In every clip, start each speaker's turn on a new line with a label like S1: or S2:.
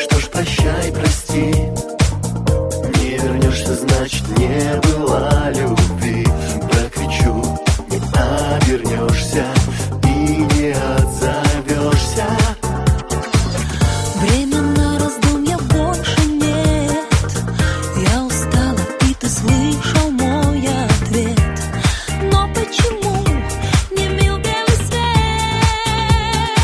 S1: что ж, прощай, прости. Не вернешься, значит, не было любви. Прокричу, не обернешься и не отзовешься.
S2: Время на раздумья больше нет. Я устала, и ты слышал мой ответ. Но почему не мил белый свет?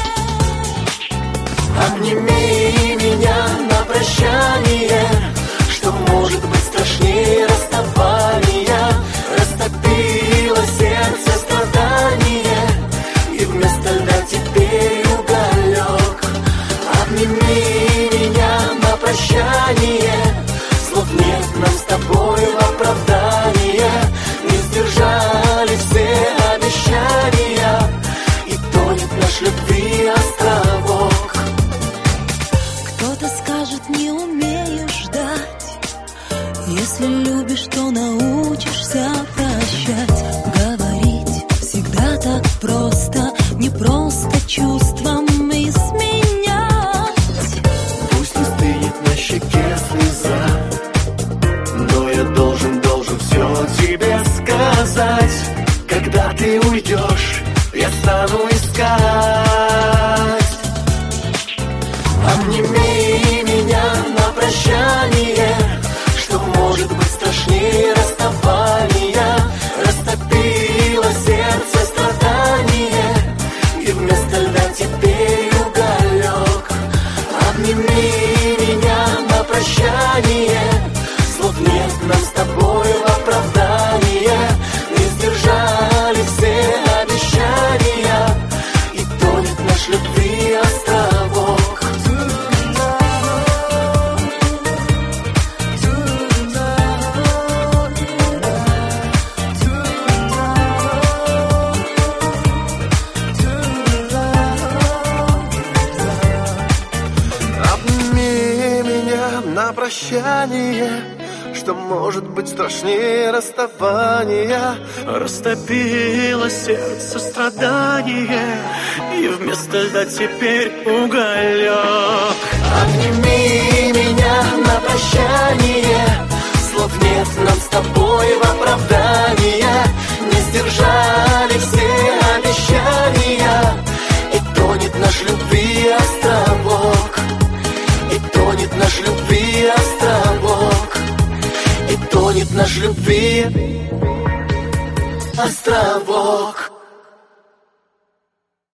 S1: Обними меня на прощание, что может быть страшнее расставания. Растопило сердце страдание, и вместо льда теперь уголек. Обними меня на прощание, слов нет нам с тобой в оправдание. Не сдержали все обещания, и тонет наш любви островок.
S2: Кто-то скажет, не умею ждать. Если любишь, то научишься прощать. Говорить всегда так просто, не просто чувствами изменять.
S1: Пусть не стынет на щеке слеза, но я должен все тебе сказать. Когда ты уйдешь, я стану искать. Обними меня на прощание, что может быть страшнее расставания. Растопило сердце страдание, и вместо льда теперь уголек. Обними меня на прощание, слов нет нам с тобой в оправдание. Не сдержали все обещания, и тонет наш любви островок. Обними меня на прощание, что может быть страшнее расставания. Растопило сердце страдание, и вместо льда теперь уголек. Обними меня на прощание, слов нет нам с тобой в оправдание. Не сдержали все обещания, и тонет наш любви островок. И тонет наш любви островок. И тонет наш любви островок.